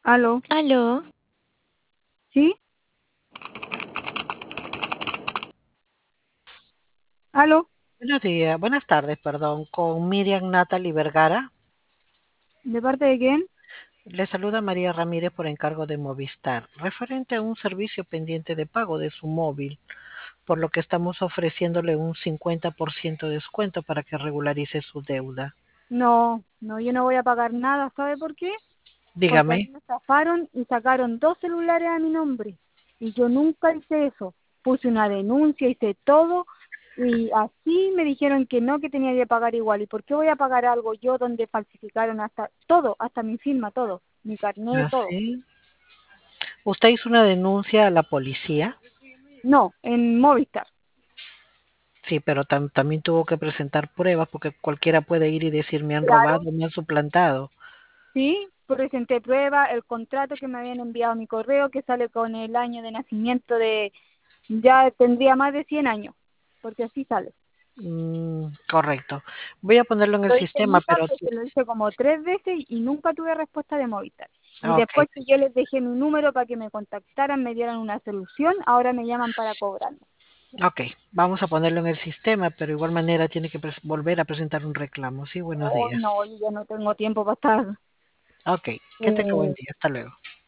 Aló, Aló, ¿sí? Aló, Buenos días, buenas tardes, perdón, con Miriam Natalie Vergara. ¿de parte de quién? Le saluda María Ramírez por encargo de Movistar, referente a un servicio pendiente de pago de su móvil, por lo que estamos ofreciéndole un 50% de descuento para que regularice su deuda. No, no, yo no voy a pagar nada, ¿sabe por qué? Porque a Dígame. mí me estafaron y sacaron dos celulares a mi nombre. Y yo nunca hice eso. Puse una denuncia, hice todo. Y así me dijeron que no, que tenía que pagar igual. ¿Y por qué voy a pagar algo yo donde falsificaron hasta todo, hasta mi firma, todo? Mi carnet, todo. Así. ¿Usted hizo una denuncia a la policía? No, en Movistar. Sí, pero también tuvo que presentar pruebas porque cualquiera puede ir y decir me han robado, Claro. me han suplantado. Sí, presenté prueba, el contrato que me habían enviado a mi correo, que sale con el año de nacimiento de, ya tendría más de 100 años, porque así sale. Correcto. Voy a ponerlo en el Lo hice sistema, muchas pero veces, lo hice como 3 veces y nunca tuve respuesta de Movistar. Y ok. después que yo les dejé mi número para que me contactaran, me dieran una solución, ahora me llaman para cobrarme. Ok, vamos a ponerlo en el sistema, pero de igual manera tiene que volver a presentar un reclamo. Sí, buenos Oh, días. no, yo ya no tengo tiempo para estar. Ok, que tenga buen eh, día. Hasta luego.